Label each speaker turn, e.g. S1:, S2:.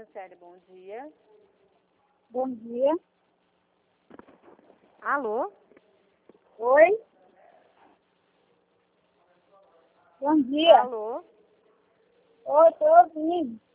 S1: Franciele, bom dia.
S2: Bom dia.
S1: Alô?
S2: Oi? Bom dia.
S1: Alô?
S2: Oi, estou ouvindo.